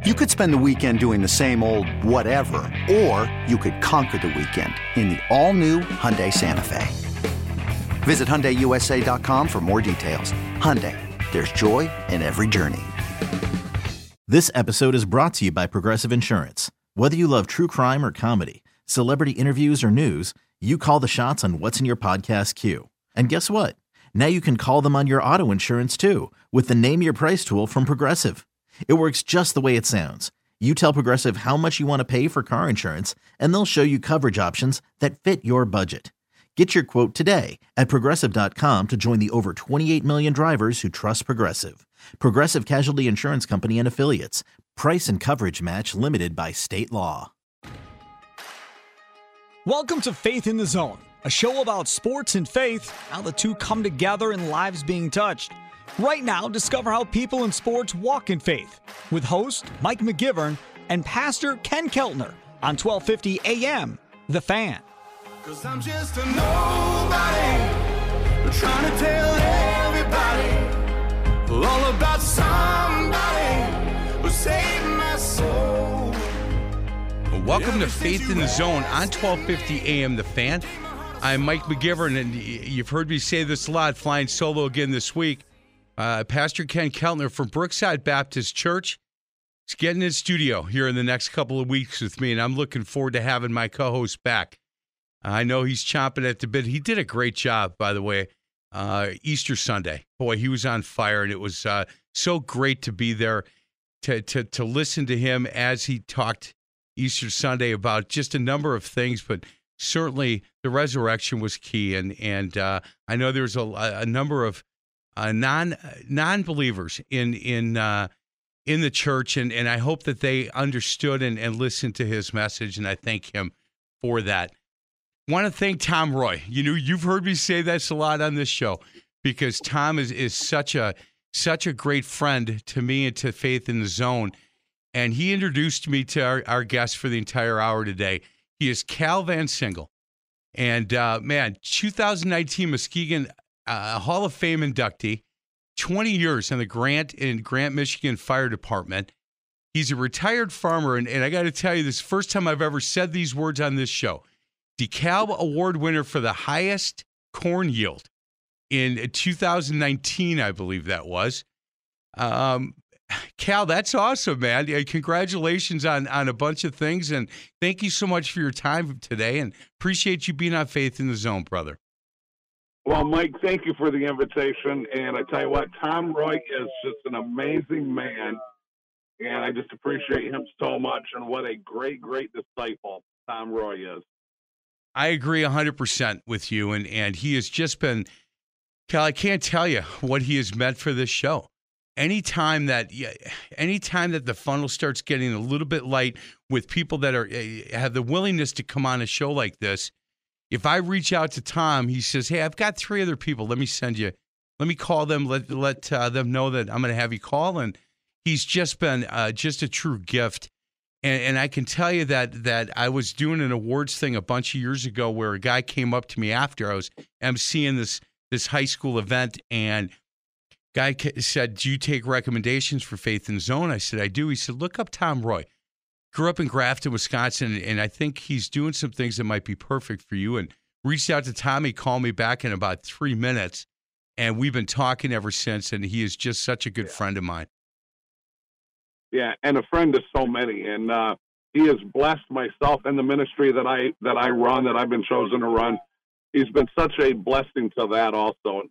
You could spend the weekend doing the same old whatever, or you could conquer the weekend in the all-new Hyundai Santa Fe. Visit HyundaiUSA.com for more details. Hyundai, there's joy in every journey. This episode is brought to you by Progressive Insurance. Whether you love true crime or comedy, celebrity interviews or news, you call the shots on what's in your podcast queue. And guess what? Now you can call them on your auto insurance too with the Name Your Price tool from Progressive. It works just the way it sounds. You tell Progressive how much you want to pay for car insurance, and they'll show you coverage options that fit your budget. Get your quote today at Progressive.com to join the over 28 million drivers who trust Progressive. Progressive Casualty Insurance Company and Affiliates. Price and coverage match limited by state law. Welcome to Faith in the Zone, a show about sports and faith, how the two come together and lives being touched. Right now, discover how people in sports walk in faith with host Mike McGivern and Pastor Ken Keltner on 1250 AM, The Fan. 'Cause I'm just a nobody, trying to tell everybody all about somebody who saved my soul. Welcome to Faith in the Zone on 1250 AM, The Fan. I'm Mike McGivern, and you've heard me say this a lot, flying solo again this week. Pastor Ken Keltner from Brookside Baptist Church is getting in studio here in the next couple of weeks with me, and I'm looking forward to having my co-host back. I know he's chomping at the bit. He did a great job, by the way, Easter Sunday. Boy, he was on fire, and it was so great to be there to listen to him as he talked Easter Sunday about just a number of things, but certainly the resurrection was key. And I know there's a number of non-believers in the church, and I hope that they understood and listened to his message, and I thank him for that. Want to thank Tom Roy. You know, you've heard me say this a lot on this show because Tom is such a great friend to me and to Faith in the Zone, and he introduced me to our guest for the entire hour today. He is Cal Van Singel, and 2019 Muskegon Hall of Fame inductee, 20 years in the Grant, Michigan Fire Department. He's a retired farmer, and I got to tell you, this is the first time I've ever said these words on this show. DeKalb Award winner for the highest corn yield in 2019, I believe that was. Cal, that's awesome, man. Congratulations on a bunch of things, and thank you so much for your time today, and appreciate you being on Faith in the Zone, brother. Well, Mike, thank you for the invitation. And I tell you what, Tom Roy is just an amazing man. And I just appreciate him so much. And what a great, great disciple Tom Roy is. I agree 100% with you. And he has just been, Cal, I can't tell you what he has meant for this show. Anytime that the funnel starts getting a little bit light with people that have the willingness to come on a show like this, if I reach out to Tom, he says, "Hey, I've got 3 other people. Let me call them. Let them know that I'm going to have you call." And he's just been just a true gift. And I can tell you that I was doing an awards thing a bunch of years ago where a guy came up to me after I was emceeing this high school event, and guy said, "Do you take recommendations for Faith in the Zone?" I said, "I do." He said, "Look up Tom Roy. Grew up in Grafton, Wisconsin, and I think he's doing some things that might be perfect for you." And reached out to Tom. He called me back in about 3 minutes, and we've been talking ever since, and he is just such a good friend of mine. Yeah, and a friend to so many. And he has blessed myself and the ministry that I run, that I've been chosen to run. He's been such a blessing to that also.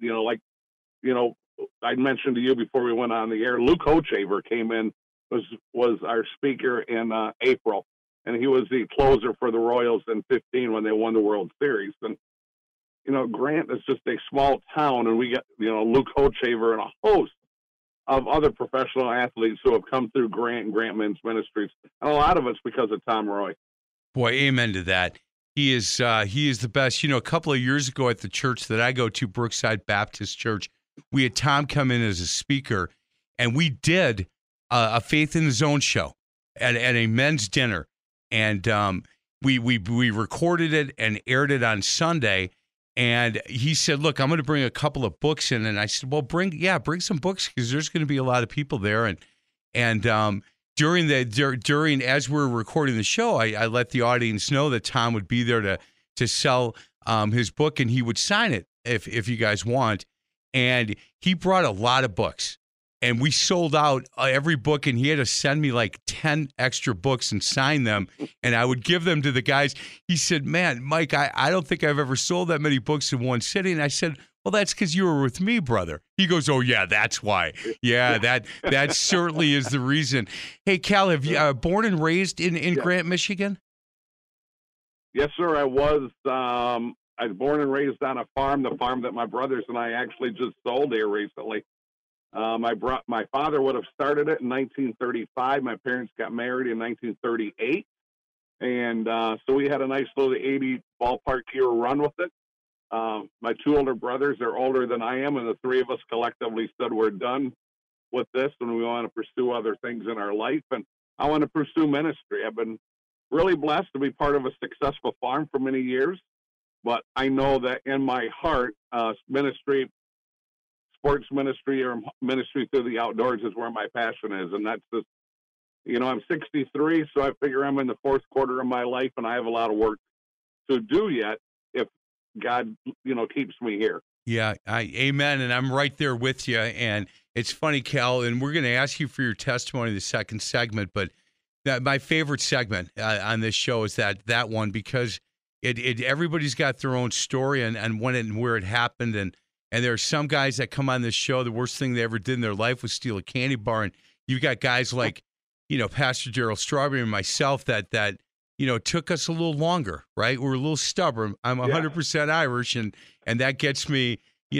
I mentioned to you before we went on the air, Luke Hochaver came in, was our speaker in April, and he was the closer for the Royals in 15 when they won the World Series. And Grant is just a small town, and we got Luke Hochaver and a host of other professional athletes who have come through Grant and Grant Men's Ministries, and a lot of it's because of Tom Roy. Boy, amen to that. He is the best. A couple of years ago at the church that I go to, Brookside Baptist Church, we had Tom come in as a speaker, and we did a Faith in the Zone show at a men's dinner, and we recorded it and aired it on Sunday. And he said, "Look, I'm going to bring a couple of books in." And I said, "Well, bring some books, because there's going to be a lot of people there, and during as we're recording the show, I let the audience know that Tom would be there to sell his book, and he would sign it if you guys want. And he brought a lot of books, and we sold out every book, and he had to send me like 10 extra books and sign them, and I would give them to the guys. He said, man, Mike, I don't think I've ever sold that many books in one sitting. And I said, well, that's because you were with me, brother. He goes, oh, yeah, that's why. Yeah, that certainly is the reason. Hey, Cal, have you born and raised in Grant, Michigan? Yes, sir, I was. I was born and raised on a farm, the farm that my brothers and I actually just sold here recently. My father would have started it in 1935. My parents got married in 1938. And so we had a nice little 80 ballpark year run with it. My two older brothers are older than I am, and the three of us collectively said we're done with this and we want to pursue other things in our life. And I want to pursue ministry. I've been really blessed to be part of a successful farm for many years, but I know that in my heart, ministry, sports ministry, or ministry through the outdoors is where my passion is. And that's just, I'm 63, so I figure I'm in the fourth quarter of my life, and I have a lot of work to do yet if God, keeps me here. Yeah, amen. And I'm right there with you. And it's funny, Cal, and we're going to ask you for your testimony in the second segment, but my favorite segment on this show is that one, because it everybody's got their own story and when and where it happened. And there are some guys that come on this show, the worst thing they ever did in their life was steal a candy bar. And you've got guys like, Pastor Darryl Strawberry and myself that took us a little longer, right? We're a little stubborn. I'm 100% Irish, and that gets me,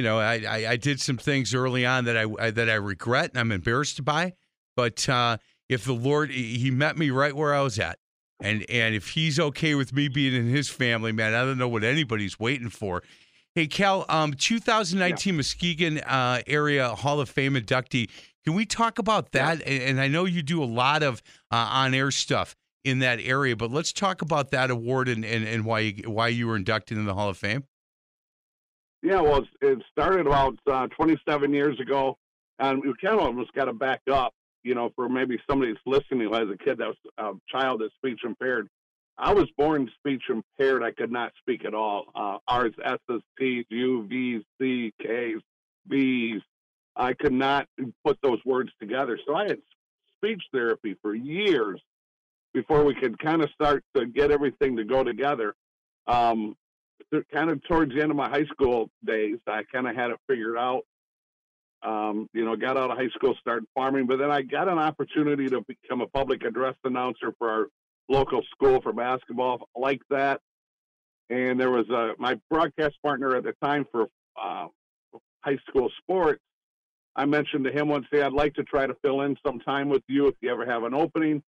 I did some things early on that I regret and I'm embarrassed by. But if the Lord, he met me right where I was at. And if he's okay with me being in his family, man, I don't know what anybody's waiting for. Hey, Cal, 2019 Muskegon area Hall of Fame inductee. Can we talk about that? Yeah. And I know you do a lot of on-air stuff in that area, but let's talk about that award and why you were inducted in the Hall of Fame. Yeah, well, it started about 27 years ago, and we kind of almost got to back up, for maybe somebody that's listening who has a kid that was a child that's speech impaired. I was born speech impaired. I could not speak at all. R's, S's, T's, U, V's, C, K's, B's. I could not put those words together. So I had speech therapy for years before we could kind of start to get everything to go together. Kind of towards the end of my high school days, I kind of had it figured out. Got out of high school, started farming, but then I got an opportunity to become a public address announcer for our local school for basketball, like that. And there was my broadcast partner at the time for high school sports. I mentioned to him once, hey, I'd like to try to fill in some time with you if you ever have an opening.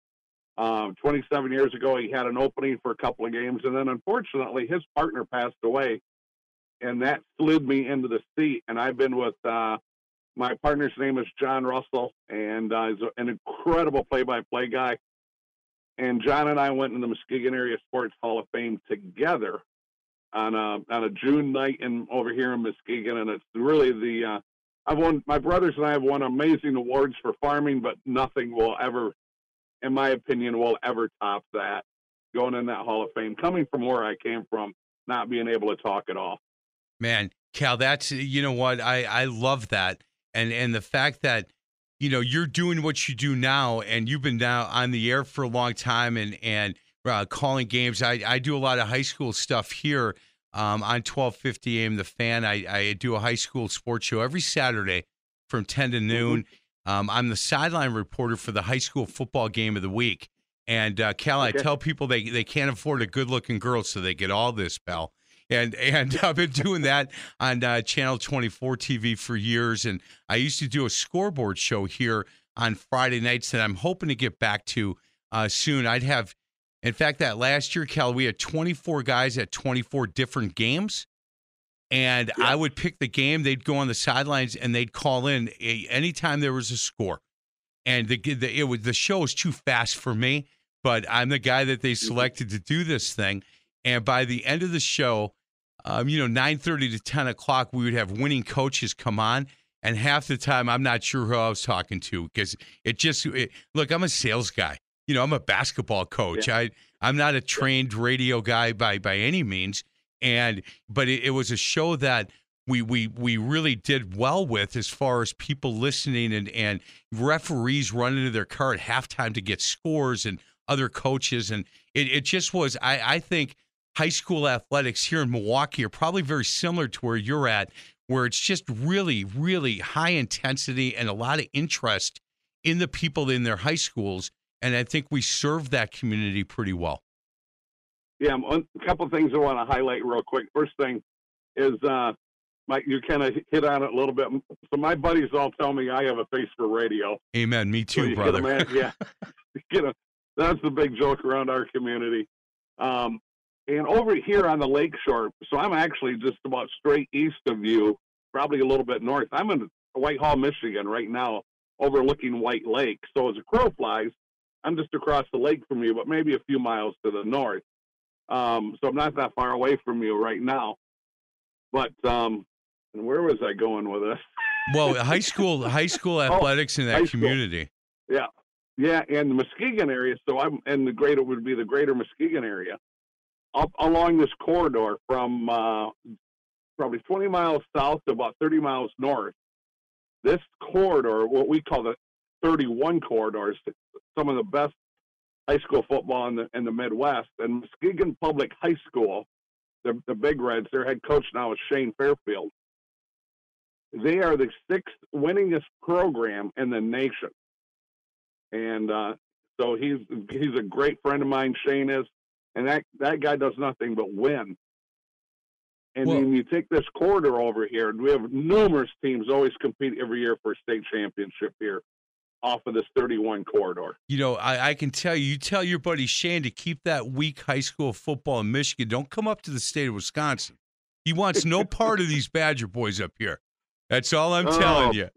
27 years ago, he had an opening for a couple of games, and then unfortunately his partner passed away, and that slid me into the seat. And I've been with my partner's name is John Russell, and he's an incredible play-by-play guy. And John and I went in the Muskegon Area Sports Hall of Fame together on a June night over here in Muskegon, and it's really my brothers and I have won amazing awards for farming, but nothing will ever, in my opinion, will ever top that, going in that Hall of Fame, coming from where I came from, not being able to talk at all. Man, Cal, that's, what, I love that. And the fact that, you're doing what you do now, and you've been now on the air for a long time and calling games. I do a lot of high school stuff here on 1250 AM The Fan. I do a high school sports show every Saturday from 10 to noon. I'm the sideline reporter for the high school football game of the week. And, Cal, I tell people they can't afford a good-looking girl, so they get all this, pal. And I've been doing that on Channel 24 TV for years. And I used to do a scoreboard show here on Friday nights that I'm hoping to get back to soon. In fact, that last year, Cal, we had 24 guys at 24 different games. And I would pick the game. They'd go on the sidelines, and they'd call in anytime there was a score. And the show was too fast for me, but I'm the guy that they selected to do this thing. And by the end of the show, 9:30 to 10 o'clock, we would have winning coaches come on, And half the time, I'm not sure who I was talking to because look, I'm a sales guy. I'm a basketball coach. Yeah. I'm not a trained radio guy by any means. But it was a show that we really did well with as far as people listening and referees running to their car at halftime to get scores and other coaches. And it just was, I think high school athletics here in Milwaukee are probably very similar to where you're at, where it's just really, really high intensity and a lot of interest in the people in their high schools. And I think we serve that community pretty well. Yeah, a couple of things I want to highlight real quick. First thing is, Mike, you kind of hit on it a little bit. So my buddies all tell me I have a face for radio. Amen. Me too, so brother. Yeah, that's the big joke around our community. And over here on the lakeshore, so I'm actually just about straight east of you, probably a little bit north. I'm in Whitehall, Michigan right now, overlooking White Lake. So as a crow flies, I'm just across the lake from you, but maybe a few miles to the north. So I'm not that far away from you right now. But where was I going with this? Well, high school athletics in that community. Yeah. Yeah, and the Muskegon area. So I'm in the greater Muskegon area. Up along this corridor from probably 20 miles south to about 30 miles north. This corridor, what we call the 31 corridors, some of the best high school football in the Midwest. And Muskegon Public High School, the Big Reds, their head coach now is Shane Fairfield. They are the 6th winningest program in the nation. And so he's a great friend of mine, Shane is. And that guy does nothing but win. And then you take this corridor over here, and we have numerous teams always compete every year for a state championship here off of this 31 corridor. I can tell you tell your buddy Shane to keep that weak high school football in Michigan. Don't come up to the state of Wisconsin. He wants no part of these Badger boys up here. That's all I'm telling you.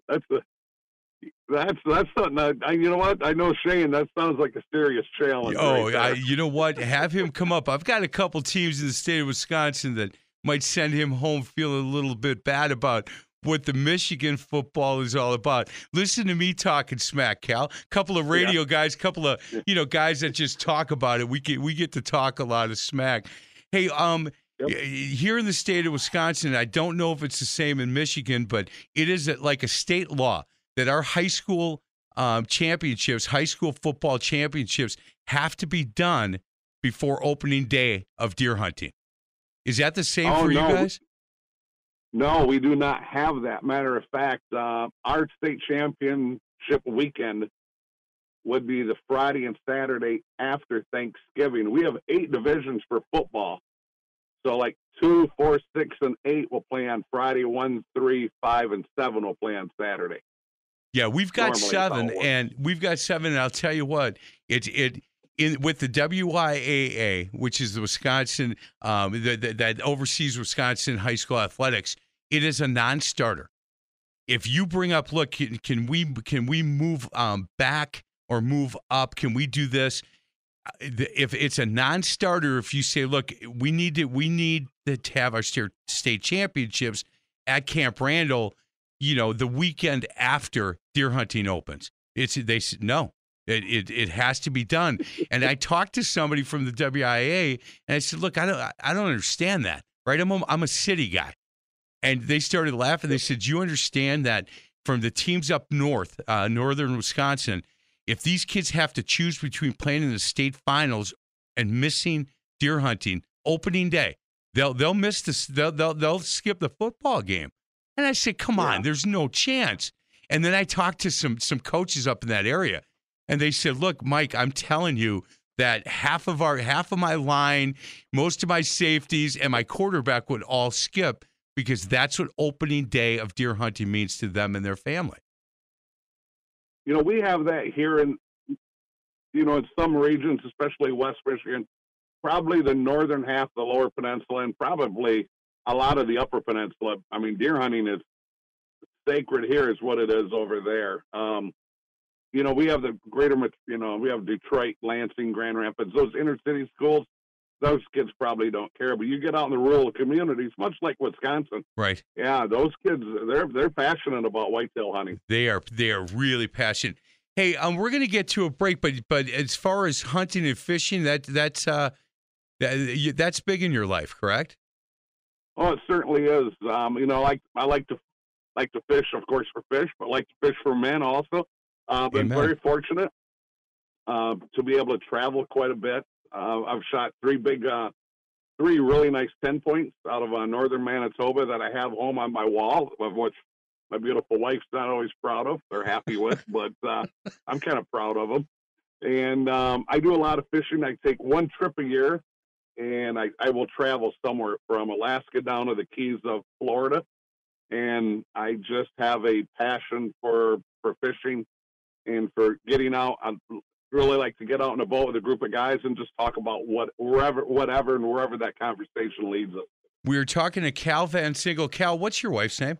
That's something. You know what? I know Shane. That sounds like a serious challenge. You know what? Have him come up. I've got a couple teams in the state of Wisconsin that might send him home feeling a little bit bad about what the Michigan football is all about. Listen to me talking smack, Cal. Couple of radio guys, couple of guys that just talk about it. We get to talk a lot of smack. Hey, here in the state of Wisconsin, I don't know if it's the same in Michigan, but it is like a state law that our high school championships, high school football championships, have to be done before opening day of deer hunting. Is that the same for you guys? No, we do not have that. Matter of fact, our state championship weekend would be the Friday and Saturday after Thanksgiving. We have 8 divisions for football. So like 2, 4, 6, and 8 will play on Friday. 1, 3, 5, and 7 will play on Saturday. Yeah, we've got 7, and I'll tell you what, with the WIAA, which is the Wisconsin, that oversees Wisconsin high school athletics, it is a non-starter. If you bring up, look, can we move back or move up? Can we do this? If it's a non-starter, if you say, look, we need to have our state championships at Camp Randall, the weekend after deer hunting opens, they said no. It has to be done. And I talked to somebody from the WIA, and I said, look, I don't understand that, right? I'm a city guy. And they started laughing. They said, you understand that from the teams up north, northern Wisconsin, if these kids have to choose between playing in the state finals and missing deer hunting opening day, they'll miss this. They'll skip the football game. And I said, come on, there's no chance. And then I talked to some coaches up in that area. And they said, look, Mike, I'm telling you that half of my line, most of my safeties, and my quarterback would all skip because that's what opening day of deer hunting means to them and their family. We have that here in some regions, especially West Michigan, probably the northern half of the Lower Peninsula, and probably a lot of the Upper Peninsula. I mean, deer hunting is sacred here is what it is over there. We have the greater, we have Detroit, Lansing, Grand Rapids, those inner city schools. those kids probably don't care. But you get out in the rural communities, much like Wisconsin. Right. Yeah, those kids, they're passionate about whitetail hunting. They are really passionate. Hey, we're going to get to a break, but as far as hunting and fishing, that's big in your life, correct? Oh, it certainly is. I like to fish, of course, for fish, but like to fish for men also. Been very fortunate to be able to travel quite a bit. I've shot three really nice 10 points out of northern Manitoba that I have home on my wall, of which my beautiful wife's not always proud of. They're happy with, but I'm kind of proud of them. And I do a lot of fishing. I take one trip a year, and I will travel somewhere from Alaska down to the Keys of Florida. And I just have a passion for fishing and for getting out. I really like to get out in a boat with a group of guys and just talk about whatever that conversation leads us. We were talking to Cal Van Sinkle. Cal, what's your wife's name?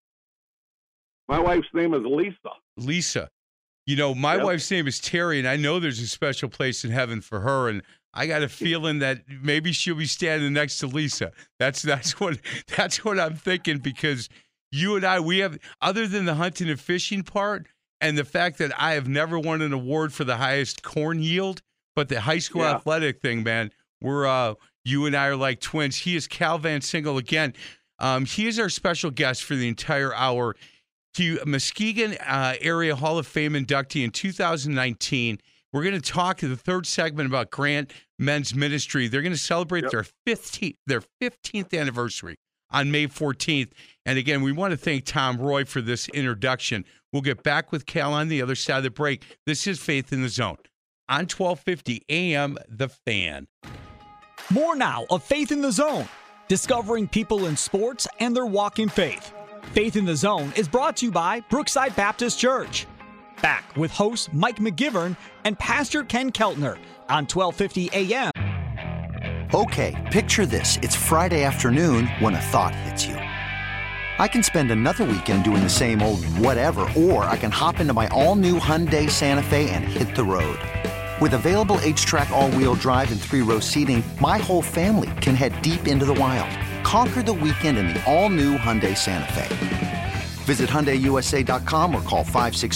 My wife's name is Lisa. Lisa. You know, my wife's name is Terry, and I know there's a special place in heaven for her, and I got a feeling that maybe she'll be standing next to Lisa. That's what I'm thinking, because you and I, we have, other than the hunting and fishing part, and the fact that I have never won an award for the highest corn yield, but the high school athletic thing, man, we're you and I are like twins. He is Cal Van Sinkle again. He is our special guest for the entire hour. Muskegon Area Hall of Fame inductee in 2019. We're going to talk in the third segment about Grant Men's Ministry. They're going to celebrate their 15th anniversary on May 14th. And again, we want to thank Tom Roy for this introduction. We'll get back with Cal on the other side of the break. This is Faith in the Zone on 1250 AM The Fan. More now of Faith in the Zone, discovering people in sports and their walk in faith. Faith in the Zone is brought to you by Brookside Baptist Church. Back with host Mike McGivern and Pastor Ken Keltner on 1250 AM. Okay, picture this. It's Friday afternoon when a thought hits you. I can spend another weekend doing the same old whatever, or I can hop into my all-new Hyundai Santa Fe and hit the road. With available H-Track all-wheel drive and 3-row seating, my whole family can head deep into the wild. Conquer the weekend in the all-new Hyundai Santa Fe. Visit HyundaiUSA.com or call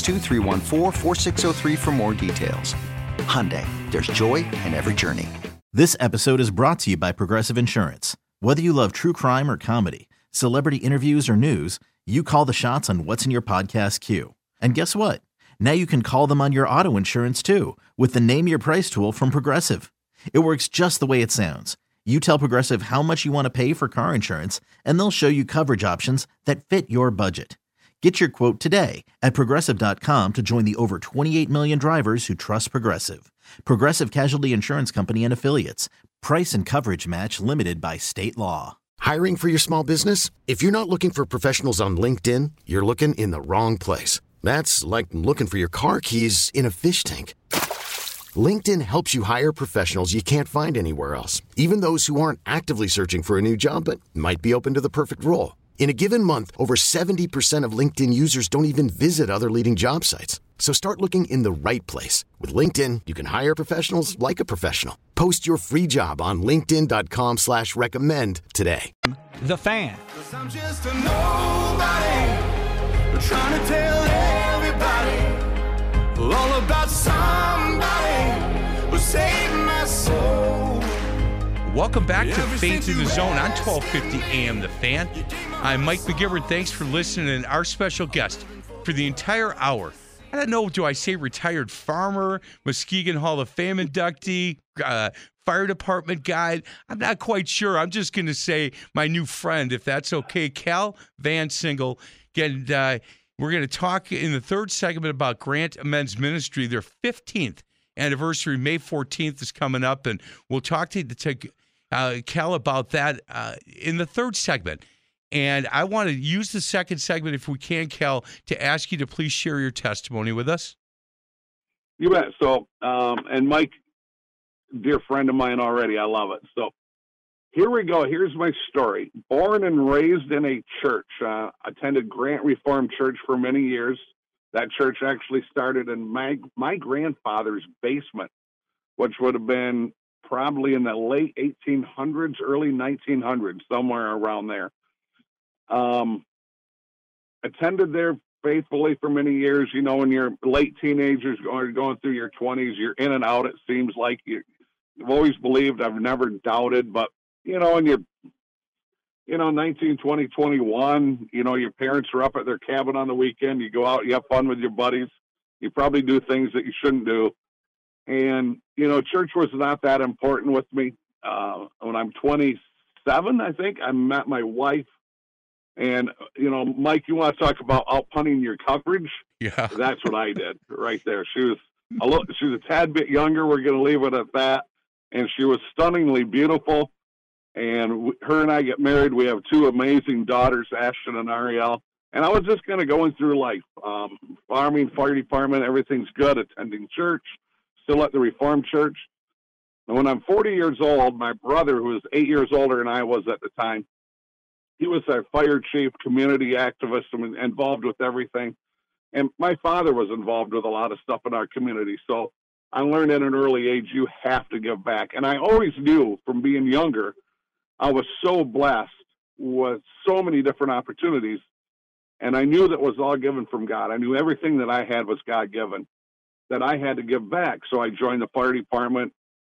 562-314-4603 for more details. Hyundai, there's joy in every journey. This episode is brought to you by Progressive Insurance. Whether you love true crime or comedy, celebrity interviews or news, you call the shots on what's in your podcast queue. And guess what? Now you can call them on your auto insurance too with the Name Your Price tool from Progressive. It works just the way it sounds. You tell Progressive how much you want to pay for car insurance, and they'll show you coverage options that fit your budget. Get your quote today at Progressive.com to join the over 28 million drivers who trust Progressive. Progressive Casualty Insurance Company and Affiliates. Price and coverage match limited by state law. Hiring for your small business? If you're not looking for professionals on LinkedIn, you're looking in the wrong place. That's like looking for your car keys in a fish tank. LinkedIn helps you hire professionals you can't find anywhere else, even those who aren't actively searching for a new job but might be open to the perfect role. In a given month, over 70% of LinkedIn users don't even visit other leading job sites. So start looking in the right place. With LinkedIn, you can hire professionals like a professional. Post your free job on linkedin.com/recommend today. The Fan. 'Cause I'm just a nobody, trying to tell everybody all about somebody who saved my soul. Welcome back to Faith in the Zone on 1250 AM The Fan. I'm Mike McGivern. Thanks for listening. And our special guest for the entire hour, I don't know, do I say retired farmer, Muskegon Hall of Fame inductee, fire department guy? I'm not quite sure. I'm just going to say my new friend, if that's okay. Cal Van Sinkle. Again, we're going to talk in the third segment about Grant Men's Ministry. Their 15th anniversary, May 14th, is coming up, and we'll talk to Cal about that in the third segment. And I want to use the second segment, if we can, Cal, to ask you to please share your testimony with us. You bet. So, and Mike, dear friend of mine already, I love it. So here we go. Here's my story. Born and raised in a church, attended Grant Reformed Church for many years. That church actually started in my grandfather's basement, which would have been probably in the late 1800s, early 1900s, somewhere around there. Attended there faithfully for many years. You know, when you're late teenagers going through your 20s, you're in and out. It seems like I've always believed, I've never doubted, but you know, when you're 19, 20, 21, you know, your parents are up at their cabin on the weekend. You go out, you have fun with your buddies. You probably do things that you shouldn't do. And, you know, church was not that important with me. When I'm 27, I think, I met my wife. And, you know, Mike, you want to talk about outpunting your coverage? Yeah. That's what I did right there. She was a tad bit younger. We're going to leave it at that. And she was stunningly beautiful. And her and I get married. We have two amazing daughters, Ashton and Ariel. And I was just kind of going through life, farming, fire department, everything's good, attending church, still at the Reformed Church. And when I'm 40 years old, my brother, who was 8 years older than I was at the time, he was our fire chief, community activist, and involved with everything. And my father was involved with a lot of stuff in our community. So I learned at an early age, you have to give back. And I always knew from being younger, I was so blessed with so many different opportunities. And I knew that was all given from God. I knew everything that I had was God-given, that I had to give back. So I joined the fire department,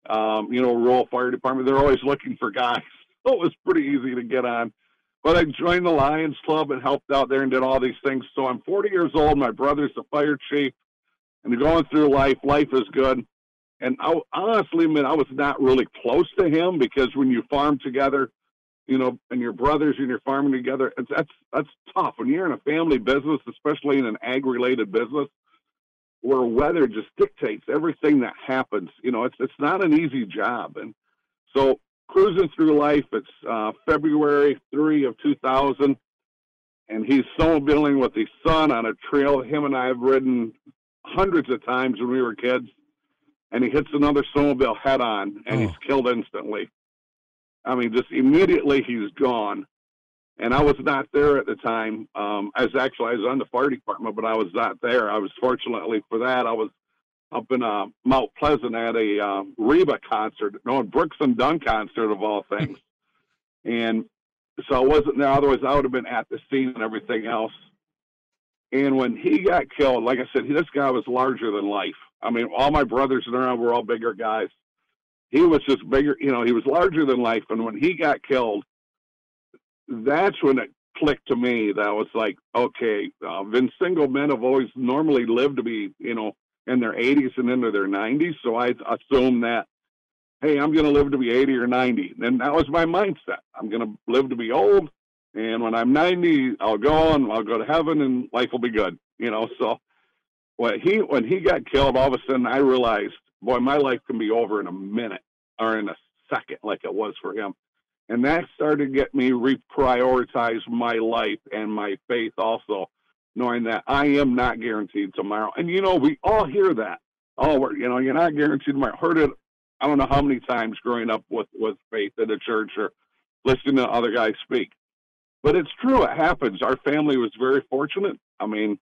rural fire department. They're always looking for guys. So it was pretty easy to get on. But I joined the Lions Club and helped out there and did all these things. So I'm 40 years old. My brother's the fire chief. And going through life is good. And I honestly admit I was not really close to him, because when you farm together, you know, and your brothers and you're farming together, that's tough. When you're in a family business, especially in an ag-related business, where weather just dictates everything that happens, you know, it's not an easy job. And so cruising through life, it's February 3 of 2000, and he's snowmobiling with his son on a trail him and I have ridden hundreds of times when we were kids. And he hits another snowmobile head on, and he's killed instantly. I mean, just immediately he's gone. And I was not there at the time. I was on the fire department, but I was not there. I was, fortunately for that, I was up in Mount Pleasant at a Reba concert, a Brooks and Dunn concert of all things. And so I wasn't there. Otherwise, I would have been at the scene and everything else. And when he got killed, like I said, this guy was larger than life. I mean, all my brothers around were all bigger guys. He was just bigger, you know, he was larger than life. And when he got killed, that's when it clicked to me that I was like, okay, single men have always normally lived to be, you know, in their 80s and into their 90s. So I assumed that, hey, I'm going to live to be 80 or 90. And that was my mindset. I'm going to live to be old. And when I'm 90, I'll go to heaven and life will be good, you know. So when he got killed, all of a sudden I realized, boy, my life can be over in a minute or in a second, like it was for him. And that started to get me reprioritize my life and my faith also, knowing that I am not guaranteed tomorrow. And, you know, we all hear that. Oh, you know, you're not guaranteed tomorrow. Heard it, I don't know how many times growing up with faith in the church or listening to other guys speak. But it's true. It happens. Our family was very fortunate. I mean,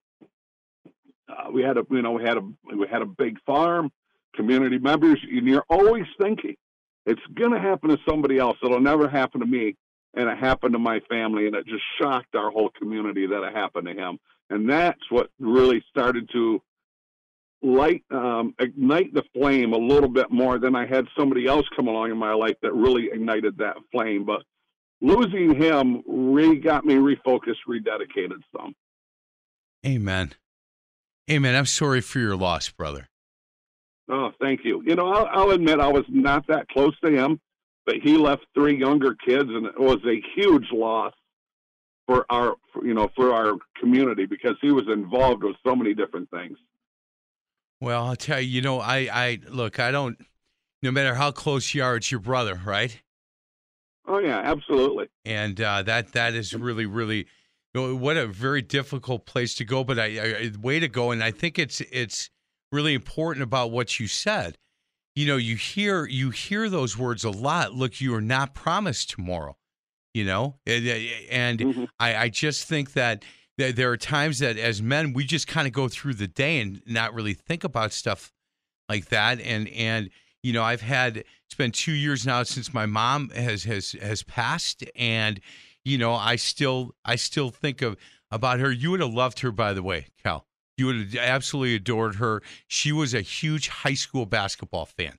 we had a big farm, community members, and you're always thinking it's going to happen to somebody else. It'll never happen to me. And it happened to my family, and it just shocked our whole community that it happened to him. And that's what really started to ignite the flame a little bit more. Then I had somebody else come along in my life that really ignited that flame. But losing him got me refocused, rededicated some. Amen. Amen. I'm sorry for your loss, brother. Oh, thank you. You know, I'll admit I was not that close to him, but he left 3 younger kids, and it was a huge loss for our community, because he was involved with so many different things. Well, I'll tell you, you know, no matter how close you are, it's your brother, right? Oh yeah, absolutely. And that is really, really, what a very difficult place to go, but a way to go. And I think it's really important about what you said. You know, you hear those words a lot. Look, you are not promised tomorrow. You know, and mm-hmm. I just think that there are times that as men we just kind of go through the day and not really think about stuff like that. And it's been 2 years now since my mom has passed, and I still think about her. You would have loved her, by the way, Cal. You would have absolutely adored her. She was a huge high school basketball fan.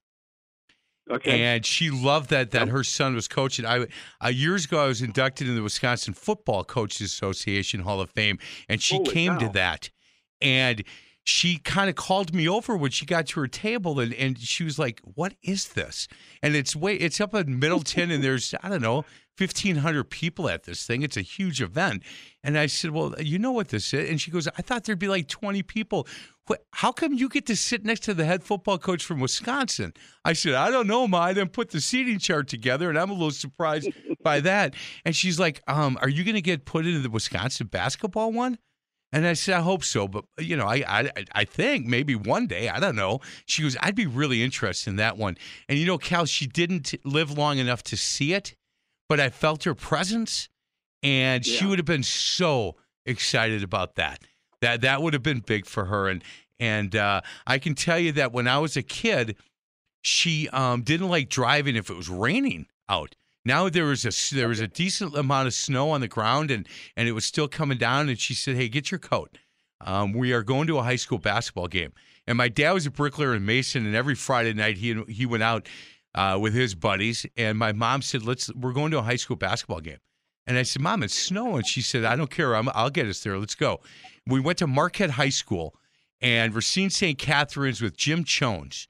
Okay. And she loved that her son was coaching. Years ago, I was inducted in the Wisconsin Football Coaches Association Hall of Fame, and she came to that. And she kind of called me over when she got to her table, and she was like, "What is this?" And it's up in Middleton, and there's, I don't know, 1,500 people at this thing. It's a huge event. And I said, "Well, you know what this is?" And she goes, "I thought there'd be like 20 people. How come you get to sit next to the head football coach from Wisconsin?" I said, "I don't know, Ma. I didn't put the seating chart together, and I'm a little surprised by that." And she's like, "Are you going to get put into the Wisconsin basketball one?" And I said, "I hope so, but I think maybe one day, I don't know." She goes, "I'd be really interested in that one." And Cal, she didn't live long enough to see it, but I felt her presence, and she would have been so excited about that. That would have been big for her. And I can tell you that when I was a kid, she didn't like driving if it was raining out. Now there was a decent amount of snow on the ground, and it was still coming down. And she said, "Hey, get your coat. We are going to a high school basketball game." And my dad was a bricklayer and mason, and every Friday night he went out with his buddies. And my mom said, "We're going to a high school basketball game." And I said, "Mom, it's snowing." She said, "I don't care. I'll get us there. Let's go." We went to Marquette High School, and Racine St. Catherine's with Jim Chones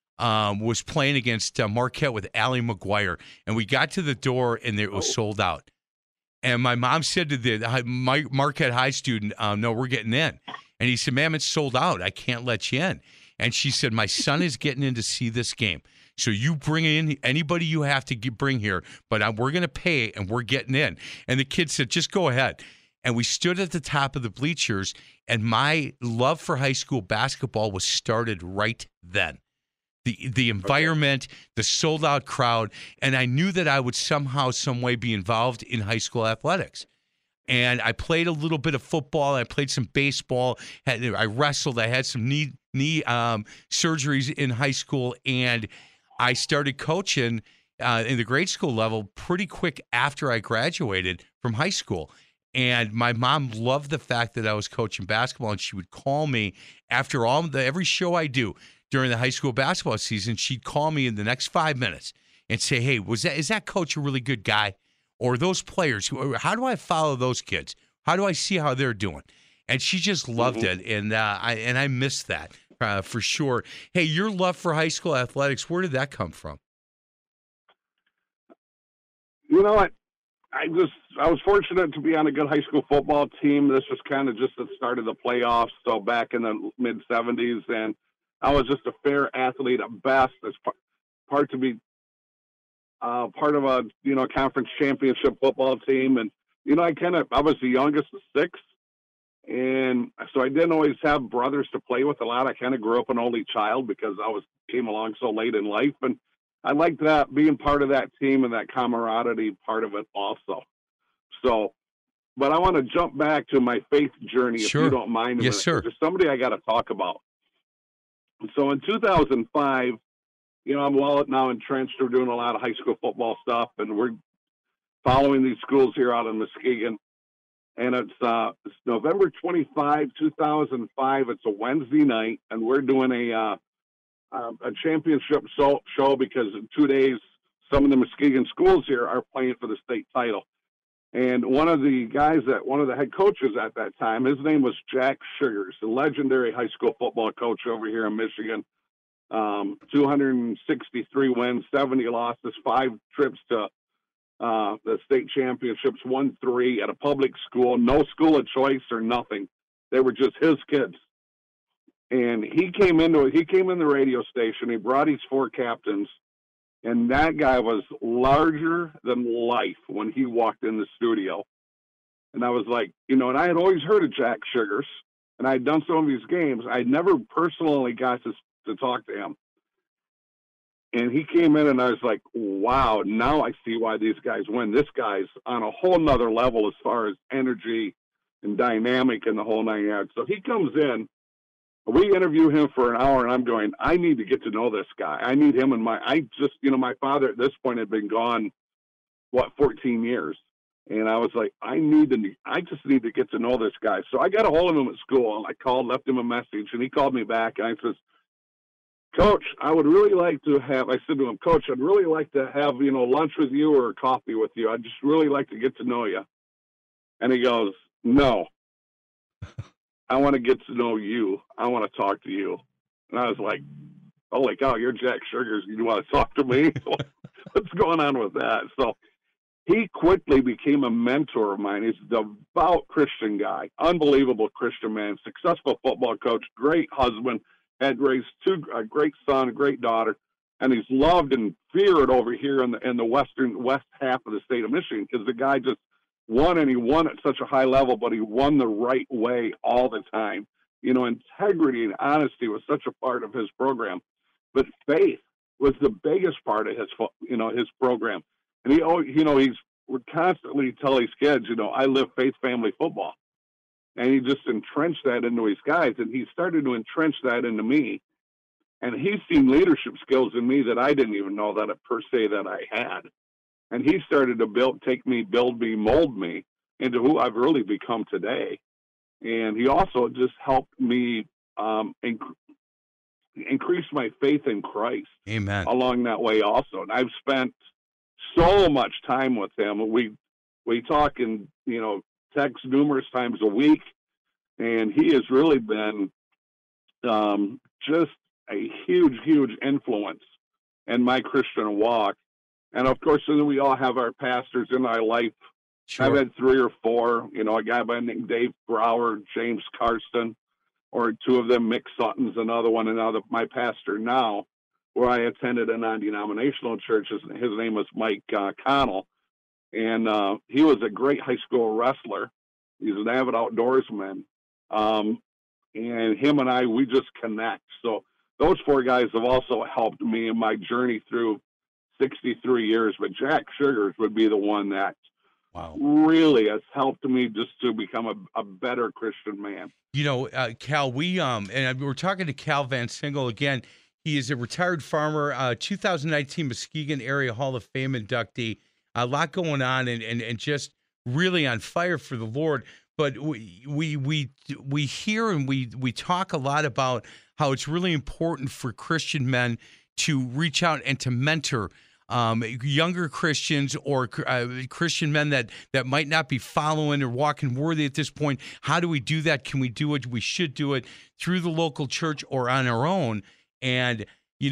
was playing against Marquette with Allie McGuire. And we got to the door, and it was sold out. And my mom said to the Marquette High student, "No, we're getting in." And he said, "Ma'am, it's sold out. I can't let you in." And she said, "My son is getting in to see this game. So you bring in anybody you have to bring here, but we're going to pay, and we're getting in." And the kid said, "Just go ahead." And we stood at the top of the bleachers, and my love for high school basketball was started right then. The environment, the sold-out crowd, and I knew that I would somehow, some way be involved in high school athletics. And I played a little bit of football. I played some baseball. I wrestled. I had some knee surgeries in high school, and I started coaching in the grade school level pretty quick after I graduated from high school. And my mom loved the fact that I was coaching basketball, and she would call me after every show I do during the high school basketball season. She'd call me in the next 5 minutes and say, "Hey, is that coach a really good guy? Or those players? How do I follow those kids? How do I see how they're doing?" And she just loved it, and I miss that for sure. Hey, your love for high school athletics, where did that come from? You know what? I was fortunate to be on a good high school football team. This was kind of just the start of the playoffs, so back in the mid-'70s, and I was just a fair athlete at best. As part to be part of a conference championship football team, and I was the youngest of six, and so I didn't always have brothers to play with a lot. I kind of grew up an only child because came along so late in life, and I liked that, being part of that team and that camaraderie part of it also. So, but I want to jump back to my faith journey, if you don't mind. Yes, sir. There's somebody I got to talk about. So in 2005, I'm well now entrenched. We're doing a lot of high school football stuff, and we're following these schools here out in Muskegon. And it's November 25, 2005. It's a Wednesday night, and we're doing a championship show because in 2 days, some of the Muskegon schools here are playing for the state title. And one of the head coaches at that time, his name was Jack Sugars, a legendary high school football coach over here in Michigan. 263 wins, 70 losses, 5 trips to the state championships, won 3 at a public school, no school of choice or nothing. They were just his kids. And he came in the radio station. He brought his 4 captains, and that guy was larger than life when he walked in the studio. And I was like, and I had always heard of Jack Sugars, and I had done some of these games. I never personally got to talk to him. And he came in, and I was like, wow, now I see why these guys win. This guy's on a whole nother level as far as energy and dynamic and the whole 9 yards. So he comes in. We interview him for an hour, and I'm going, I need to get to know this guy. I need him in my father at this point had been gone, 14 years. And I was like, I just need to get to know this guy. So I got a hold of him at school, and I called, left him a message, and he called me back, and I says, Coach, I would really like to have, I said to him, Coach, I'd really like to have, lunch with you or coffee with you. I'd just really like to get to know you. And he goes, no. I want to get to know you. I want to talk to you. And I was like, holy cow, you're Jack Sugars. You want to talk to me? What's going on with that? So he quickly became a mentor of mine. He's a devout Christian guy, unbelievable Christian man, successful football coach, great husband, had raised a great son, a great daughter, and he's loved and feared over here in the west half of the state of Michigan because the guy just won, and he won at such a high level, but he won the right way all the time. Integrity and honesty was such a part of his program, but faith was the biggest part of his program. And he would constantly tell his kids, I live faith family football, and he just entrenched that into his guys, and he started to entrench that into me. And he's seen leadership skills in me that I didn't even know that per se that I had. And he started to build me, mold me into who I've really become today. And he also just helped me increase my faith in Christ. Amen. Along that way also. And I've spent so much time with him. We talk and, text numerous times a week. And he has really been just a huge, huge influence in my Christian walk. And, of course, then we all have our pastors in our life. Sure. I've had 3 or 4, a guy by the name Dave Brower, James Karsten, or 2 of them, Mick Sutton's another one, my pastor now, where I attended a non-denominational church. His name was Mike Connell, and he was a great high school wrestler. He's an avid outdoorsman, and him and I, we just connect. So those 4 guys have also helped me in my journey through 63 years, but Jack Sugars would be the one that really has helped me just to become a better Christian man. Cal, and we're talking to Cal Van Singel again. He is a retired farmer, 2019 Muskegon Area Hall of Fame inductee. A lot going on, and just really on fire for the Lord. But we hear and we talk a lot about how it's really important for Christian men to reach out and to mentor younger Christians or Christian men that might not be following or walking worthy at this point. How do we do that? Can we do it? We should do it through the local church or on our own. And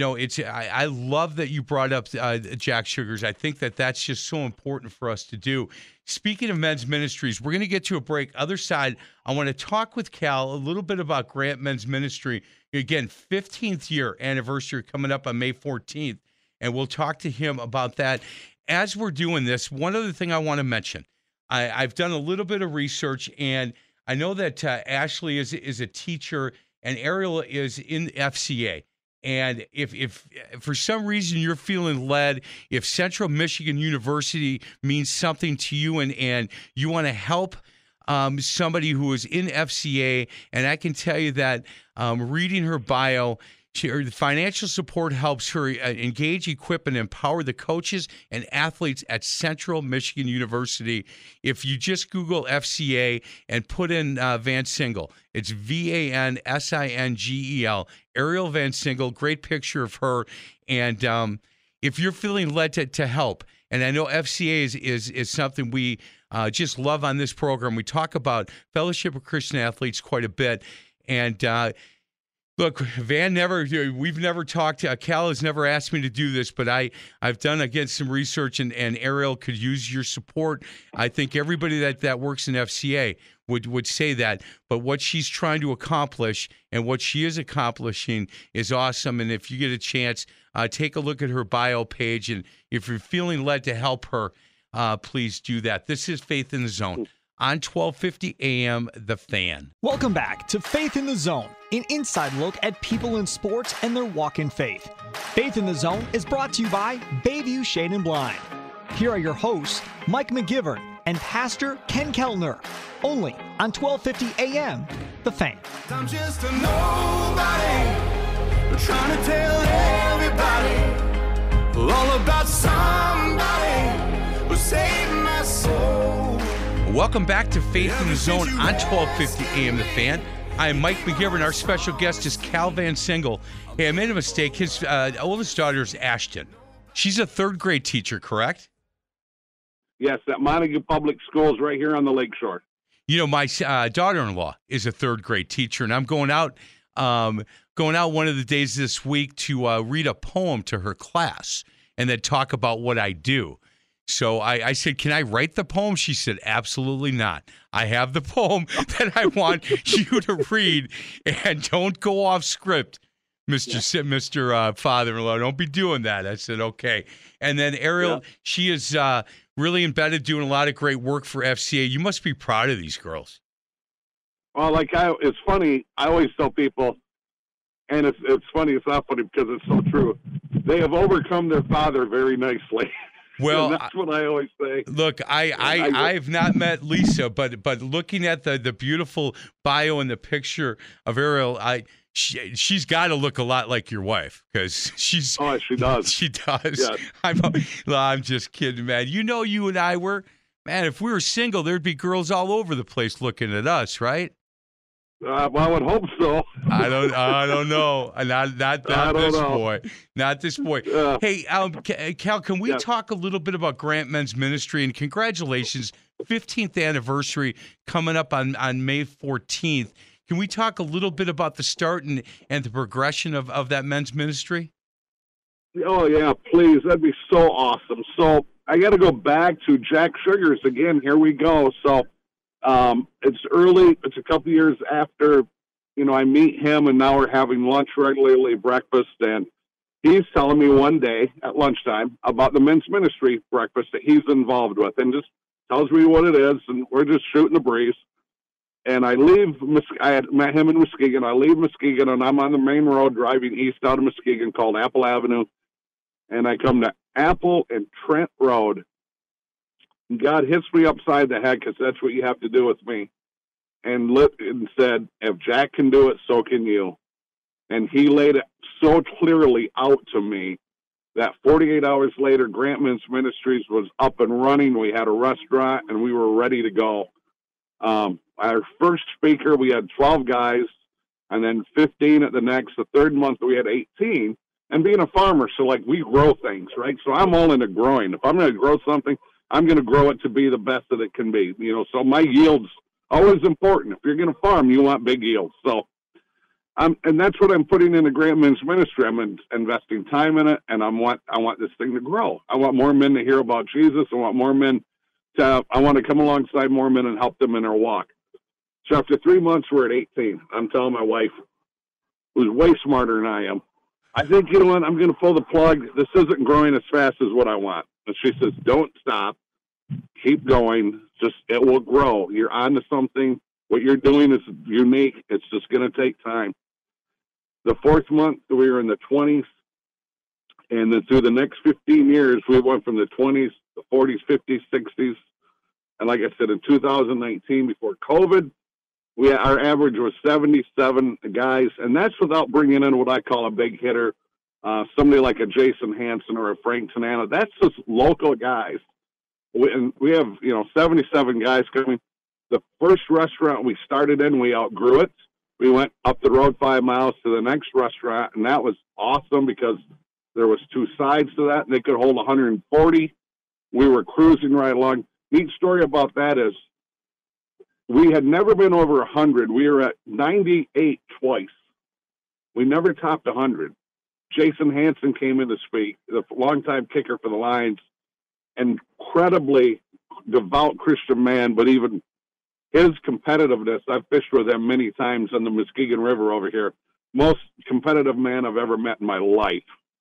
I love that you brought up Jack Sugars. I think that's just so important for us to do. Speaking of men's ministries, we're going to get to a break. Other side, I want to talk with Cal a little bit about Grant Men's Ministry. Again, 15th year anniversary coming up on May 14th, and we'll talk to him about that. As we're doing this, one other thing I want to mention. I've done a little bit of research, and I know that Ashley is a teacher, and Ariel is in FCA. And if for some reason you're feeling led, if Central Michigan University means something to you and you want to help somebody who is in FCA, and I can tell you that reading her bio, the financial support helps her engage, equip, and empower the coaches and athletes at Central Michigan University. If you just Google FCA and put in Van Singel, it's VANSINGEL, Ariel Van Singel, great picture of her. And if you're feeling led to help, and I know FCA is something we just love on this program. We talk about Fellowship of Christian Athletes quite a bit. And look, we've never talked to, Cal has never asked me to do this, but I've done, again, some research, and Ariel could use your support. I think everybody that works in FCA would say that, but what she's trying to accomplish and what she is accomplishing is awesome. And if you get a chance, take a look at her bio page, and if you're feeling led to help her, please do that. This is Faith in the Zone on 1250 AM, The Fan. Welcome back to Faith in the Zone, an inside look at people in sports and their walk in faith. Faith in the Zone is brought to you by Bayview Shade and Blind. Here are your hosts, Mike McGivern and Pastor Ken Kellner, only on 1250 AM, The The Fan. I'm just a nobody, trying to tell everybody all about somebody who saved my soul. Welcome back to Faith in the Zone on 1250 AM The Fan. I am Mike McGivern. Our special guest is Cal Van Singel. Hey, I made a mistake. His oldest daughter is Ashton. She's a third grade teacher, correct? Yes, at Montague Public Schools right here on the Lakeshore. You know, my daughter-in-law is a third grade teacher, and I'm going out one of the days this week to read a poem to her class and then talk about what I do. So I said, can I write the poem? She said, absolutely not. I have the poem that I want you to read, and don't go off script, Mr. Father-in-law. Don't be doing that. I said, okay. And then Ariel, she is really embedded, doing a lot of great work for FCA. You must be proud of these girls. Well, it's funny. I always tell people, and it's funny. It's not funny because it's so true. They have overcome their father very nicely. Well, that's what I always say. Look, I've not met Lisa, but looking at the beautiful bio and the picture of Ariel, she's got to look a lot like your wife because she's. Oh, she does. She does. Yes. I'm just kidding, man. You know, you and I were, man. If we were single, there'd be girls all over the place looking at us, right? I would hope so. I don't know. Not this boy. Not this boy. Hey, Cal, can we talk a little bit about Grant Men's Ministry? And congratulations, 15th anniversary coming up on May 14th. Can we talk a little bit about the start and the progression of that men's ministry? Oh, yeah, please. That'd be so awesome. So I got to go back to Jack Sugars again. Here we go. So it's early. It's a couple years after, I meet him, and now we're having lunch regularly, breakfast, and he's telling me one day at lunchtime about the men's ministry breakfast that he's involved with, and just tells me what it is, and we're just shooting the breeze. And I had met him in Muskegon. I leave Muskegon, and I'm on the main road driving east out of Muskegon called Apple Avenue, and I come to Apple and Trent Road. God hits me upside the head because that's what you have to do with me. And said, if Jack can do it, so can you. And he laid it so clearly out to me that 48 hours later, Grant Men's Ministries was up and running. We had a restaurant, and we were ready to go. Our first speaker, we had 12 guys, and then 15 at the next. The third month, we had 18. And being a farmer, so we grow things, right? So I'm all into growing. If I'm going to grow something, I'm going to grow it to be the best that it can be. So my yield's always important. If you're going to farm, you want big yields. So, and that's what I'm putting into Grant Men's Ministry. I'm investing time in it, and I want this thing to grow. I want more men to hear about Jesus. I want more men I want to come alongside more men and help them in their walk. So after 3 months, we're at 18. I'm telling my wife, who's way smarter than I am, I think, you know what, I'm going to pull the plug. This isn't growing as fast as what I want. And she says, don't stop. Keep going. It will grow. You're onto something. What you're doing is unique. It's just going to take time. The fourth month, we were in the 20s. And then through the next 15 years, we went from the 20s, the 40s, 50s, 60s. And like I said, in 2019, before COVID, our average was 77 guys. And that's without bringing in what I call a big hitter, somebody like a Jason Hansen or a Frank Tanana. That's just local guys. We have, 77 guys coming. The first restaurant we started in, we outgrew it. We went up the road 5 miles to the next restaurant, and that was awesome because there was two sides to that, and they could hold 140. We were cruising right along. Neat story about that is we had never been over 100. We were at 98 twice. We never topped 100. Jason Hansen came in to speak, the longtime kicker for the Lions, incredibly devout Christian man, but even his competitiveness, I've fished with him many times on the Muskegon River over here. Most competitive man I've ever met in my life.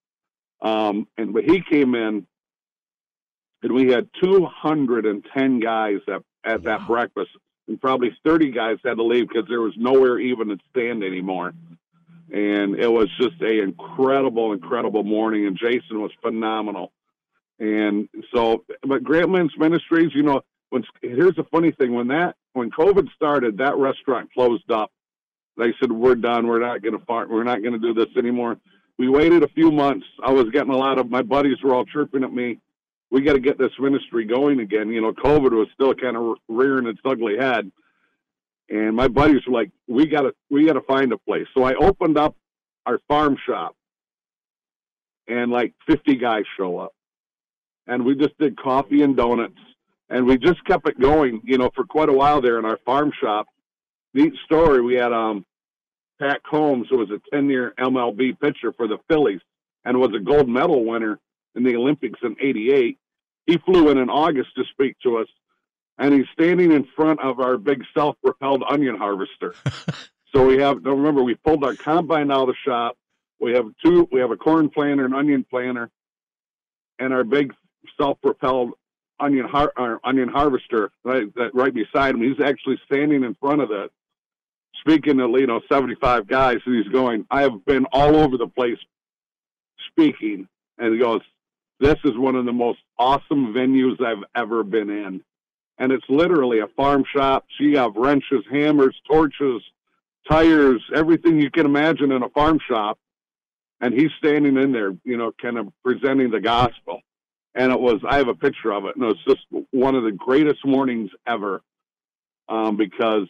But he came in, and we had 210 guys at that breakfast, and probably 30 guys had to leave because there was nowhere even to stand anymore. And it was just an incredible, incredible morning, and Jason was phenomenal. And so, but Grant Men's Ministries, here's the funny thing, when COVID started, that restaurant closed up They said, we're done. We're not going to farm. We're not going to do this anymore. We waited a few months. I was getting a lot of, my buddies were all chirping at me. We got to get this ministry going again. You know, COVID was still kind of rearing its ugly head. And my buddies were like, we got to find a place. So I opened up our farm shop, and like 50 guys show up. And we just did coffee and donuts. And we just kept it going, you know, for quite a while there in our farm shop. Neat story. We had Pat Combs, who was a 10-year MLB pitcher for the Phillies and was a gold medal winner in the Olympics in '88. He flew in August to speak to us, and he's standing in front of our big self-propelled onion harvester. So remember, we pulled our combine out of the shop. We have a corn planter, an onion planter, and our big self-propelled onion harvester right beside him. He's actually standing in front of that, speaking to 75 guys, and he's going, I have been all over the place speaking, and he goes, this is one of the most awesome venues I've ever been in. And it's literally a farm shop. So you have wrenches, hammers, torches, tires, everything you can imagine in a farm shop. And he's standing in there, kind of presenting the gospel. And I have a picture of it, and it's just one of the greatest mornings ever. Because,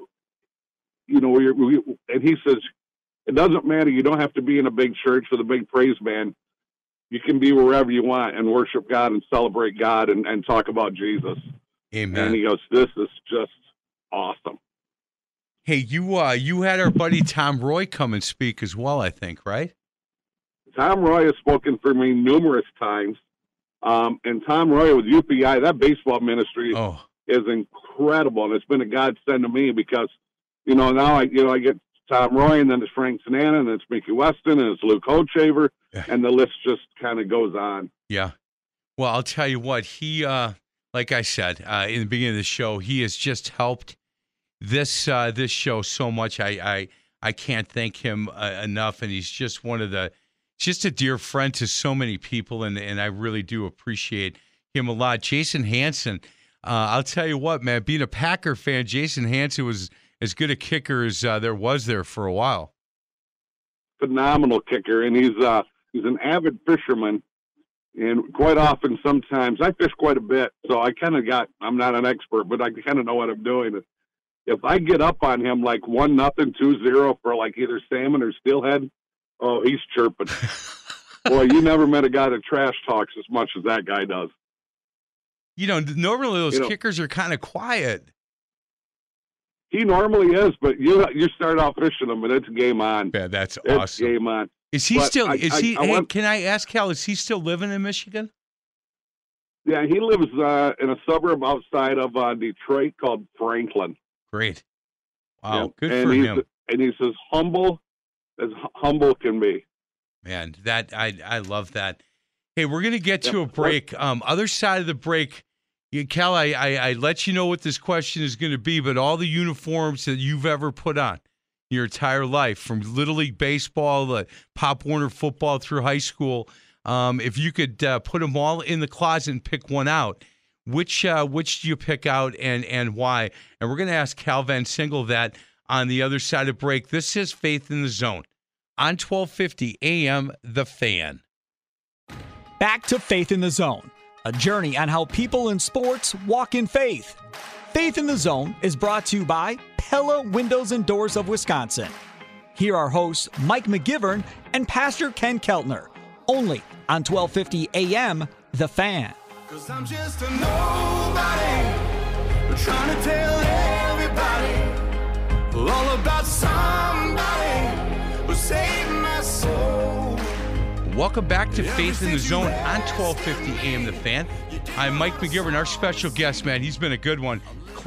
and he says, it doesn't matter. You don't have to be in a big church with a big praise band. You can be wherever you want and worship God and celebrate God and talk about Jesus. Amen. And he goes, this is just awesome. Hey, you had our buddy Tom Roy come and speak as well, I think, right? Tom Roy has spoken for me numerous times. And Tom Roy with UPI, that baseball ministry is incredible. And it's been a godsend to me because, now I get Tom Roy, and then it's Frank Tanana, and then it's Mickey Weston, and it's Luke Hochhaver, and the list just kind of goes on. Yeah. Well, I'll tell you what, he, like I said in the beginning of the show, he has just helped this show so much. I can't thank him enough, and he's just just a dear friend to so many people, and I really do appreciate him a lot. Jason Hanson, I'll tell you what, man, being a Packer fan, Jason Hanson was as good a kicker as there was there for a while. Phenomenal kicker, and he's an avid fisherman, and quite often, sometimes, I fish quite a bit, so I'm not an expert, but I kind of know what I'm doing. If I get up on him like 1-0, 2-0 for like either salmon or steelhead, oh, he's chirping. Boy, you never met a guy that trash talks as much as that guy does. Normally those kickers are kind of quiet. He normally is, but you start off fishing him, and it's game on. Yeah, that's it's awesome. Game on. Is he still? Can I ask Cal? Is he still living in Michigan? Yeah, he lives in a suburb outside of Detroit called Franklin. Great. Wow, yeah. Good for him. And he's as humble can be. Man, I love that. Hey, we're gonna get to a break. Other side of the break. Cal, I let you know what this question is going to be, but all the uniforms that you've ever put on your entire life, from Little League Baseball to Pop Warner football through high school, if you could put them all in the closet and pick one out, which do you pick out and why? And we're going to ask Cal Van Single that on the other side of break. This is Faith in the Zone on 1250 AM The Fan. Back to Faith in the Zone, a journey on how people in sports walk in faith. Faith in the Zone is brought to you by Pella Windows and Doors of Wisconsin. Here are hosts Mike McGivern and Pastor Ken Keltner, only on 1250 AM The Fan. 'Cause I'm just a nobody, trying to tell everybody all about somebody who saved my soul. Welcome back to Faith in the Zone on 1250 AM The Fan. I'm Mike McGivern. Our special guest, man, he's been a good one,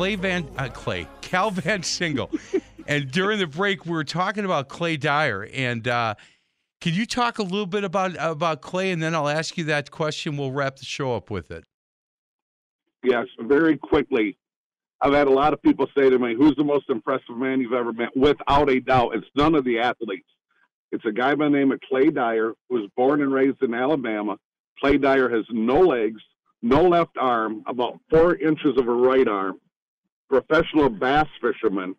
Cal Van Single. And during the break, we were talking about Clay Dyer. And can you talk a little bit about Clay, and then I'll ask you that question. We'll wrap the show up with it. Yes, very quickly. I've had a lot of people say to me, who's the most impressive man you've ever met? Without a doubt, it's none of the athletes. It's a guy by the name of Clay Dyer, who was born and raised in Alabama. Clay Dyer has no legs, no left arm, about 4 inches of a right arm, professional bass fisherman.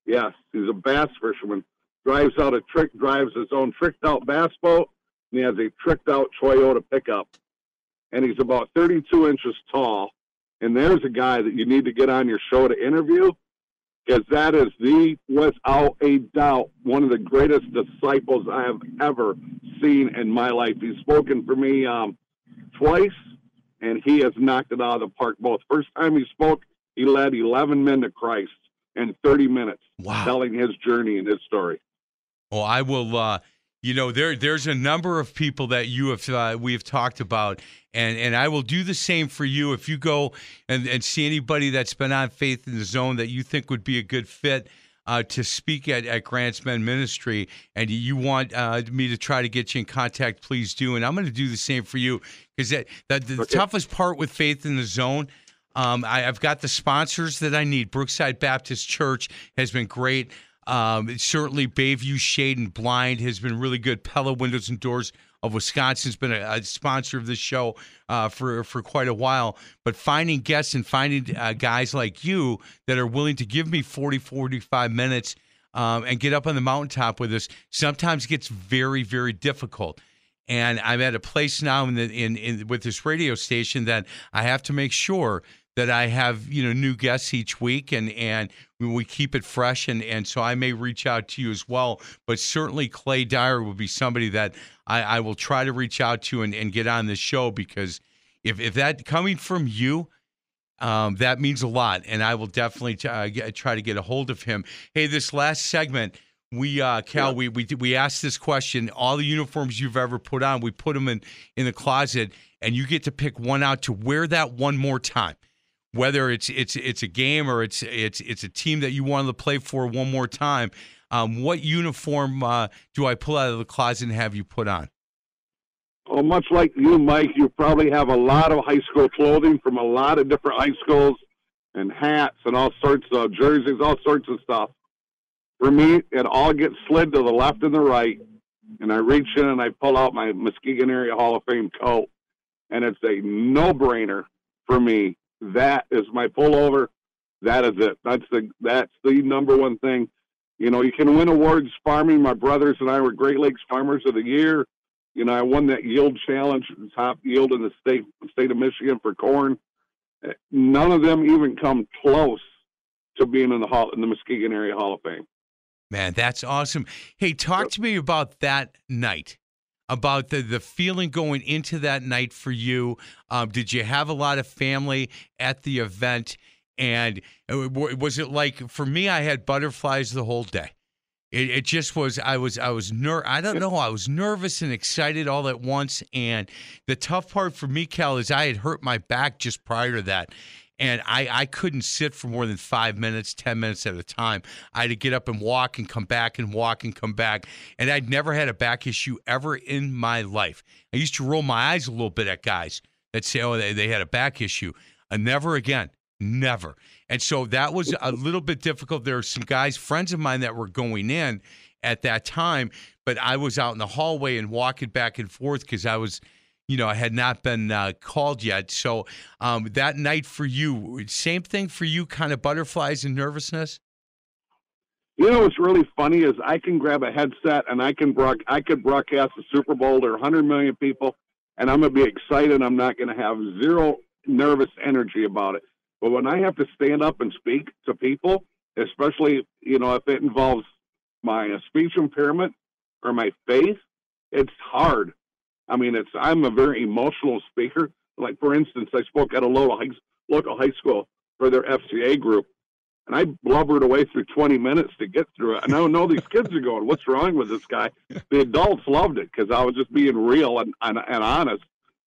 Yes, he's a bass fisherman. Drives his own tricked out bass boat, and he has a tricked out Toyota pickup. And he's about 32 inches tall. And there's a guy that you need to get on your show to interview, because that is without a doubt, one of the greatest disciples I have ever seen in my life. He's spoken for me twice, and he has knocked it out of the park both. First time he spoke, he led 11 men to Christ in 30 minutes, telling his journey and his story. Well, I will. There's a number of people that we have talked about, and I will do the same for you. If you go and see anybody that's been on Faith in the Zone that you think would be a good fit to speak at Grant's Men Ministry, and you want me to try to get you in contact, please do. And I'm going to do the same for you, because the toughest part with Faith in the Zone, I've got the sponsors that I need. Brookside Baptist Church has been great. Certainly Bayview Shade and Blind has been really good. Pella Windows and Doors of Wisconsin has been a sponsor of this show for quite a while. But finding guests and finding guys like you that are willing to give me 45 minutes and get up on the mountaintop with us sometimes gets very, very difficult. And I'm at a place now with this radio station that I have to make sure that I have, new guests each week, and we keep it fresh, and so I may reach out to you as well. But certainly Clay Dyer will be somebody that I will try to reach out to and get on this show, because if that coming from you, that means a lot, and I will definitely try to get a hold of him. Hey, this last segment, we asked this question: all the uniforms you've ever put on, we put them in the closet, and you get to pick one out to wear that one more time. Whether it's a game or it's a team that you wanted to play for one more time, what uniform do I pull out of the closet and have you put on? Well, much like you, Mike, you probably have a lot of high school clothing from a lot of different high schools, and hats and all sorts of jerseys, all sorts of stuff. For me, it all gets slid to the left and the right, and I reach in and I pull out my Muskegon Area Hall of Fame coat, and it's a no-brainer for me. That is my pullover. That is it. That's the number one thing. You can win awards farming. My brothers and I were Great Lakes Farmers of the Year. I won that yield challenge, top yield in the state of Michigan for corn. None of them even come close to being in the Muskegon Area Hall of Fame. Man, that's awesome. Hey, talk to me about that night. About the feeling going into that night for you. Did you have a lot of family at the event? And was it like, for me, I had butterflies the whole day. It just was, I was nervous and excited all at once. And the tough part for me, Cal, is I had hurt my back just prior to that. And I couldn't sit for more than 5 minutes, 10 minutes at a time. I had to get up and walk and come back and walk and come back. And I'd never had a back issue ever in my life. I used to roll my eyes a little bit at guys that say, oh, they had a back issue. Never again. Never. And so that was a little bit difficult. There were some guys, friends of mine, that were going in at that time, but I was out in the hallway and walking back and forth because I was – I had not been called yet. So that night for you, same thing for you, kind of butterflies and nervousness? What's really funny is I can grab a headset and I could broadcast the Super Bowl to 100 million people, and I'm going to be excited. I'm not going to have zero nervous energy about it. But when I have to stand up and speak to people, especially, if it involves my speech impairment or my faith, it's hard. I mean, I'm a very emotional speaker. Like, for instance, I spoke at a local high school for their FCA group, and I blubbered away through 20 minutes to get through it. And I know these kids are going, what's wrong with this guy? The adults loved it because I was just being real and honest,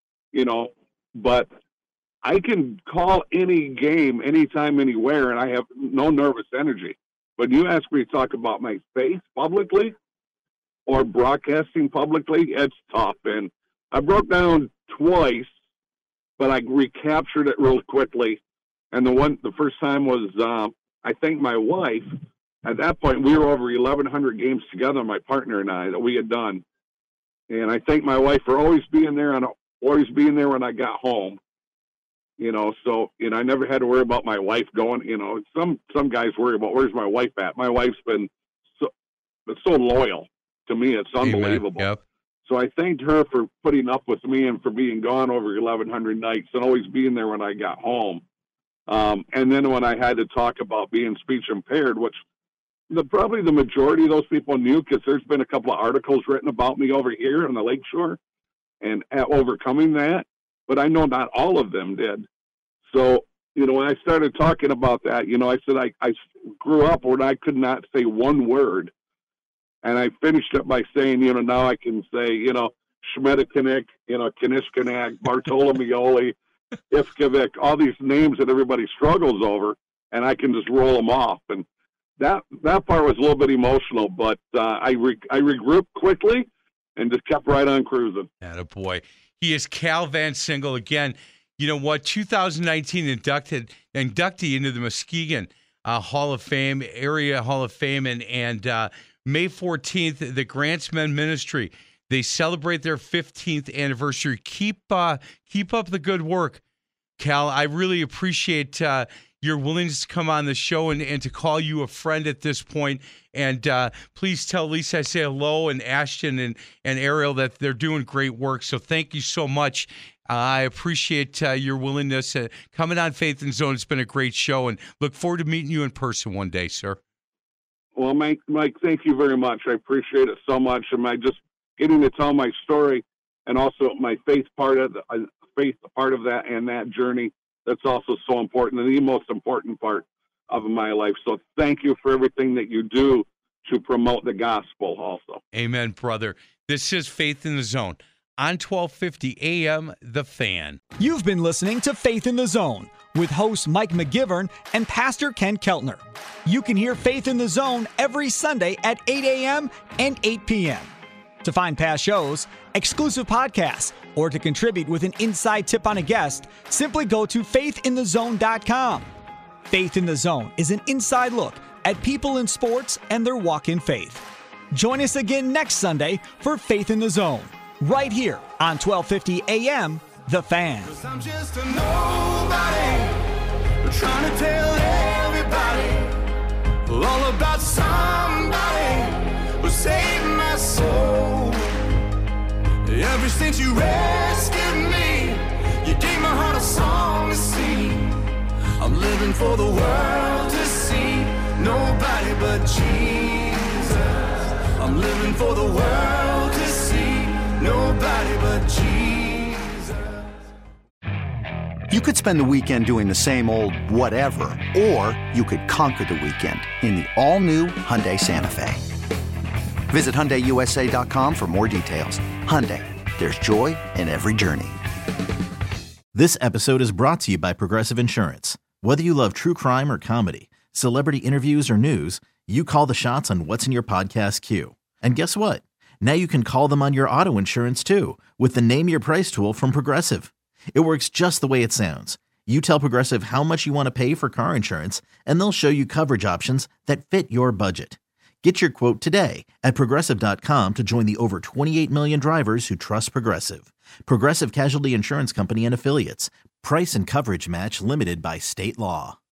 But I can call any game anytime, anywhere, and I have no nervous energy. But you ask me to talk about my faith publicly, or broadcasting publicly, it's tough. And I broke down twice, but I recaptured it real quickly. And the first time was, I think my wife, at that point, we were over 1,100 games together, my partner and I, that we had done. And I thank my wife for always being there and always being there when I got home. So, I never had to worry about my wife going, some guys worry about where's my wife at. My wife's been so loyal to me. It's unbelievable. Yep. So I thanked her for putting up with me and for being gone over 1,100 nights and always being there when I got home. And then when I had to talk about being speech impaired, which probably the majority of those people knew, because there's been a couple of articles written about me over here on the Lakeshore and overcoming that, but I know not all of them did. So, when I started talking about that, I said I grew up when I could not say one word. And I finished it by saying, now I can say, Schmedikonik, Kanishkanak, Bartolomeoli, Ivkovic, all these names that everybody struggles over, and I can just roll them off. And that part was a little bit emotional, but I regrouped quickly and just kept right on cruising. Attaboy. He is Cal Van Single. Again, 2019 inductee into the Muskegon Hall of Fame, Area Hall of Fame, and May 14th, the Grants Men Ministry. They celebrate their 15th anniversary. Keep up the good work, Cal. I really appreciate your willingness to come on the show and to call you a friend at this point. And please tell Lisa I say hello, and Ashton and Ariel, that they're doing great work. So thank you so much. I appreciate your willingness. Coming on Faith in the Zone, it's been a great show, and look forward to meeting you in person one day, sir. Well, Mike, thank you very much. I appreciate it so much. And just getting to tell my story, and also my faith part of that and that journey, that's also so important, and the most important part of my life. So thank you for everything that you do to promote the gospel also. Amen, brother. This is Faith in the Zone on 1250 AM, The Fan. You've been listening to Faith in the Zone with host Mike McGivern and Pastor Ken Keltner. You can hear Faith in the Zone every Sunday at 8 a.m. and 8 p.m. To find past shows, exclusive podcasts, or to contribute with an inside tip on a guest, simply go to faithinthezone.com. Faith in the Zone is an inside look at people in sports and their walk in faith. Join us again next Sunday for Faith in the Zone, right here on 1250 AM, The Fan. I'm just a nobody, trying to tell everybody all about somebody who saved my soul. Ever since you rescued me, you gave my heart a song to sing. I'm living for the world to see, nobody but Jesus. I'm living for the world to see, nobody but Jesus. You could spend the weekend doing the same old whatever, or you could conquer the weekend in the all-new Hyundai Santa Fe. Visit HyundaiUSA.com for more details. Hyundai, there's joy in every journey. This episode is brought to you by Progressive Insurance. Whether you love true crime or comedy, celebrity interviews or news, you call the shots on what's in your podcast queue. And guess what? Now you can call them on your auto insurance too with the Name Your Price tool from Progressive. It works just the way it sounds. You tell Progressive how much you want to pay for car insurance, and they'll show you coverage options that fit your budget. Get your quote today at Progressive.com to join the over 28 million drivers who trust Progressive. Progressive Casualty Insurance Company and Affiliates. Price and coverage match limited by state law.